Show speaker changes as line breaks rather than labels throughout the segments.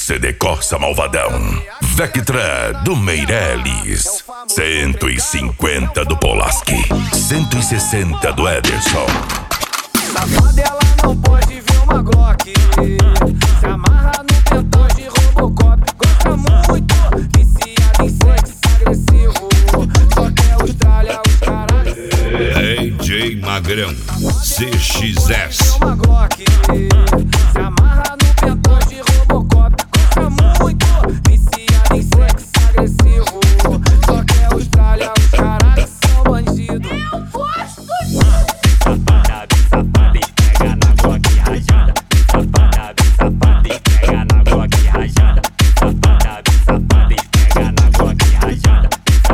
CD Corsa Malvadão, Vectra do Meirelles, 150 do Polaski, 160 do Ederson.
Safada, ela não pode ver uma Glock. Se amarra no pentão de Robocop. Gosta muito, viciada em sexo agressivo. Só quer Austrália, os caralhos.
DJ Magrão, CXS.
Uma Glock. Se amarra no pentão de Robocop. Gosta muito, viciada em sexo agressivo. Só quer Austrália, os caralhos são bandidos.
Safada, pega na Glock rajada. Safada, pega na Glock rajada. Safada, pega na Glock rajada.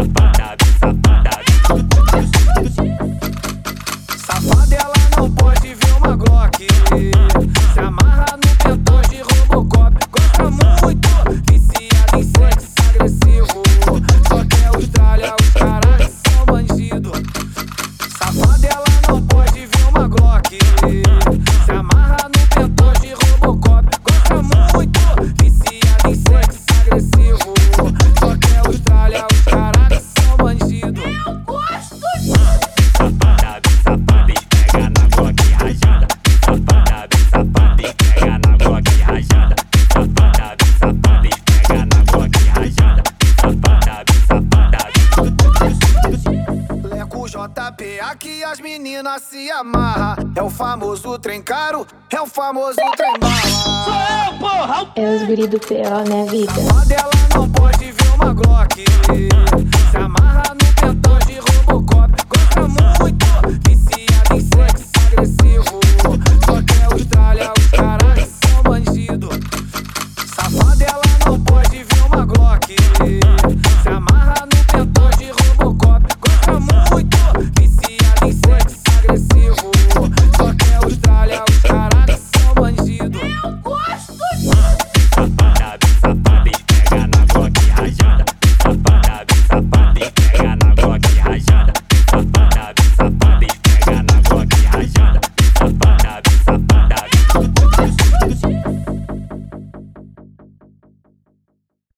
Safada, ela não pode ver uma Glock. Se amarra no pentão de Robocop. Gosta muito, viciada em sexo agressivo. Só quer Austrália, os caralhos são bandidos. Safada, ela não pode ver uma Glock. Se amarra no pentão de Robocop. Gosta muito, viciada em sexo agressivo. Só quer Austrália, os caralhos são bandidos.
Safada, pega na Glock rajada. Safada, pega na Glock rajada. Safada, pega na Glock rajada.
Leco JP, aqui as meninas se amarram. É o famoso trem caro, é o famoso trem bala.
É os guri do PO, né, vida?
Safada, ela não pode ver uma Glock.